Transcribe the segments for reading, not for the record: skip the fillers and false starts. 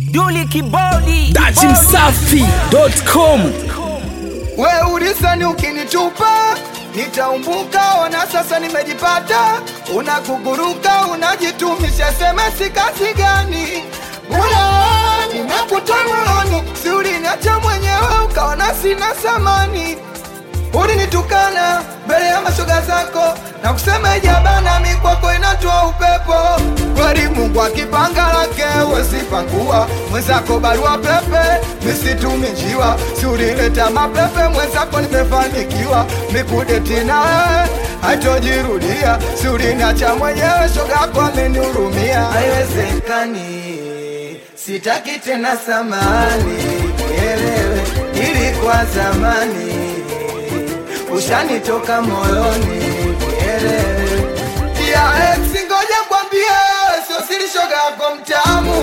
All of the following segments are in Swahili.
Duli Kibodi Dachimsafi.com. We ulisani ukinitupa nitaumbuka, ona sasa nimejipata. Unakuguruka unajitumisha, semesi kazi gani? Mula nimekutoa moyoni, si uliniacha mwenyewe ukaona sina samani. Ulinitukana mbele ya mashoga zako na kusema jabana mi kwako inatoa upepo. Kweli Mungu akipanga lake wesipangua, mwenzako barua pepe misitumi njiwa. Si ulileta mapepe mwenzako nimefanikiwa, mikudeti nawe hatojirudia. Si uliniacha mwenyewe shogako amenihurumia. Haiwezekani, sitaki tena samani, elewe ilikuwa zamani, ushanitoka moyoni, elewe. Ya ex ngoja kwambie, sio siri shogako mtamu.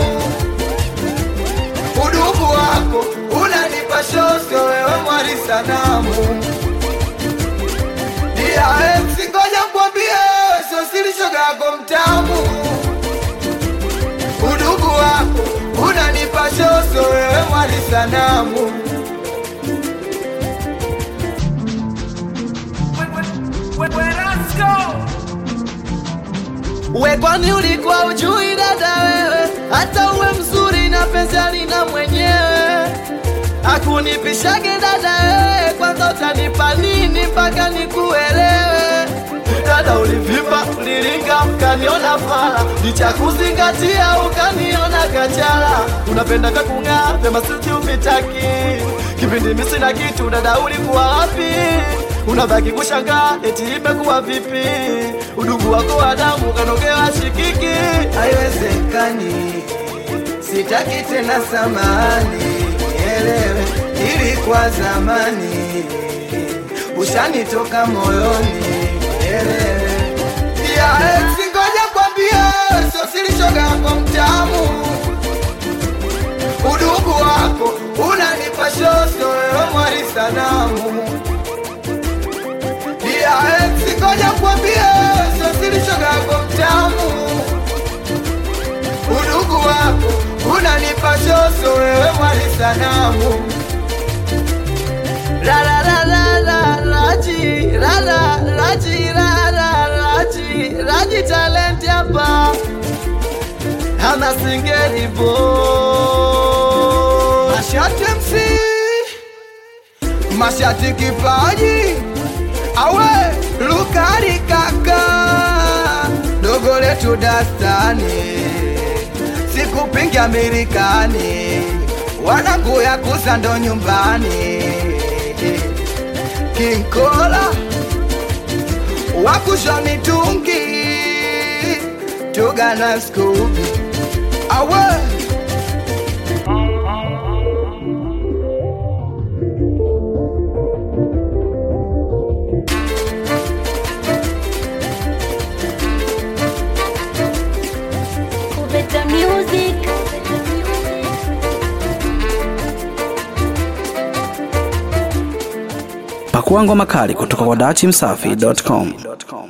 Udugu wako unanipa shoso, wewe mwari sanamu. Ya ex ngoja kwambie, sio siri shogako mtamu. Udugu wako unanipa shoso, wewe mwari sanamu. We kwani ulikuwa ujui dada wewe, hata uwe mzuri na penzi alina mwenyewe. Hakunipishage dada wewe, kwanza utanipa nini mpaka nikuelewe. Dada ulivimba, uliringa, ukaniona fala, licha kuzingatia ukaniona kachala. Unapenda kakung'aa, vema sisi upitaki, kipindi mimi sina kitu dada ulikuwa wapi? Unabaki kushangaa eti imekuwa vipi? Udugu wako wa damu kanogewa shikiki. Haiwezekani, sitaki tena samani, elewe ilikuwa zamani, ushanitoka moyoni, elewe. Ya ex ngoja kwambie, sio siri shogako mtamu. Udugu wako unanipa shoso, wewe mwari sanamu. Ya ex ngoja kwambie, sio siri shogako mtamu. Udugu wako unanipa shoso, wewe mwari sanamu. La la la la la raji, la la raji, la la raji, raji talent hapa. Hana singeli bo. Mashati MC, mashati kipaji, awe lukari kaka, dogo letu dastani, sikupingi Amerikani, wanangu ya kusando nyumbani. King Kola wakusha mitungi, Tugana Scooby, awe Better music. Pakua ngoma kali kutoka kwa Dachimsafi.com.